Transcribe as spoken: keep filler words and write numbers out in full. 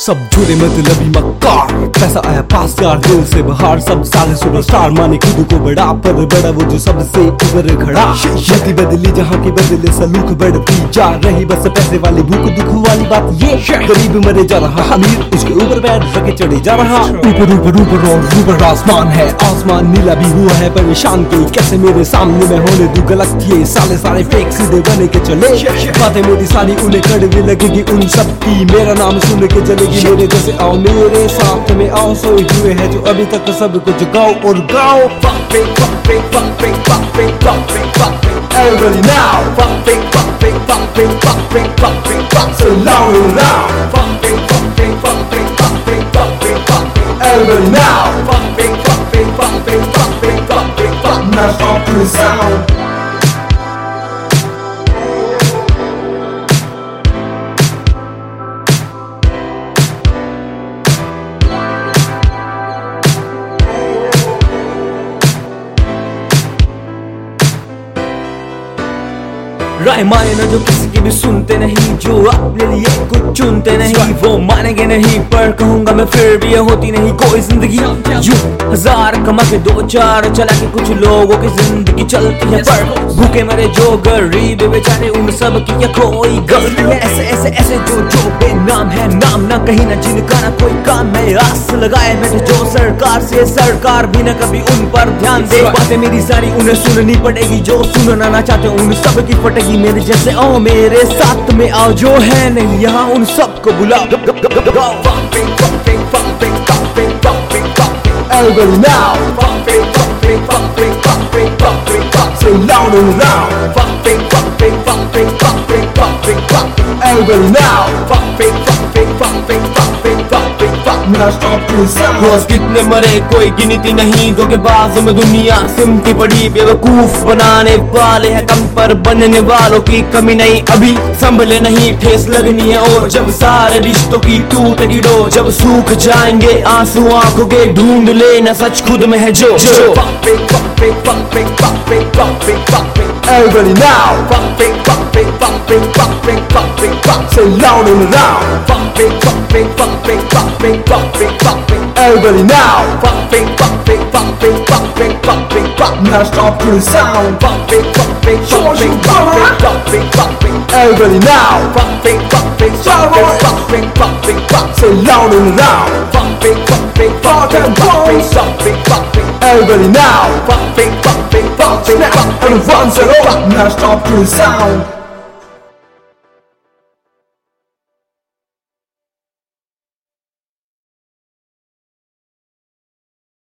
सब झूठे मतलबी मक्कार, पैसा आया पास यार दिल से बाहर। सब सारे सुपरस्टार माने खुद को बड़ा, पर बड़ा वो जो सबसे ऊपर खड़ा। यदि बदली जहाँ की बदले सलूक बढ़ती जा रही, बस पैसे वाली भूख दुख वाली बात ये। गरीब मरे जा रहा, अमीर उसके ऊपर बैठ रखे चढ़े जा रहा। ऊपर ऊपर ऊपर और ऊपर आसमान है, आसमान नीला भी हुआ है परेशान के। कैसे मेरे सामने में होने दू गलत किए, साले सारे फेक सीधे बने के चले। बातें मेरी सारी उन्हें कड़वी लगेगी उन सब की, मेरा नाम सुन के चलेगी मेरे जैसे। आओ मेरे साथ में आओ, सोए हुए हैं जो अभी तक सब कुछ गाओ और गाओ। Everybody now, bumping, bumping, bumping, bumping, bumping, bumping, so loud and loud. Bumping, bumping, bumping, bumping, bumping, bumping. Everybody now, bumping, bumping, bumping, bumping, bumping, bumping. Now stop to the sound. राय माने ना जो किसी की भी सुनते नहीं, जो अपने लिए कुछ चुनते नहीं, वो मानेंगे नहीं। पर कहूंगा मैं फिर भी ये होती नहीं कोई जिंदगी। यूं हजार कमा के दो चार चला के कुछ लोगों की जिंदगी चलती है, पर भूखे मरे जो गरीब बेचारे उन सब की या कोई गलती है। ऐसे ऐसे ऐसे जो जो बेनाम है, नाम ना कहीं ना जिनका ना कोई काम है। आस लगाए बैठे जो सरकार से, सरकार भी ना कभी उन पर ध्यान दे। बातें मेरी सारी उन्हें सुननी पड़ेगी, जो सुनना ना चाहते उन सब की फटेगी। मेरे जैसे आओ मेरे साथ में आओ, जो है नहीं यहाँ उन सबको बुलाओ। Everybody now, bumping, bumping, bumping, bumping, bumping, bumping, so loud and loud. Bumping, bumping, bumping, bumping, bumping, bumping. Everybody now, bumping, bumping, bumping, bumping, bumping, bumping. Now stop to the sound. रोज कितने मरे कोई गिनती नहीं, धोखेबाज में दुनिया सिमटी पड़ी। बेवकूफ बनाने वाले हैं कम, पर बनने वालों की कमी नहीं। अभी संभले नहीं, ठेस लगनी है और जब सारे रिश्तों की टूटेगी डोर। जब सूख जाएंगे आंसू आंखों के, ढूंढ लेना सच खुद में है जो। Bumping, bumping, bumping, bumping, bumping, bumping. Everybody now, bumping, bumping, bumping, bumping, bumping, bumping, so loud and loud. Bumping, bumping, bumping, bumping, bumping, bumping. Everybody now, bumping, bumping, bumping, bumping, bumping, bumping. Now stop to the sound. Bumping, bumping, bumping, bumping, bumping, bumping. Everybody now, bumping, bumping, bumping, bumping, bumping, bumping, so loud and loud. Bumping, bumping, bumping, bumping, bumping, bumping. Everybody now, bumping, bumping, bumping, bumping. Everyone say, oh, now stop to the sound.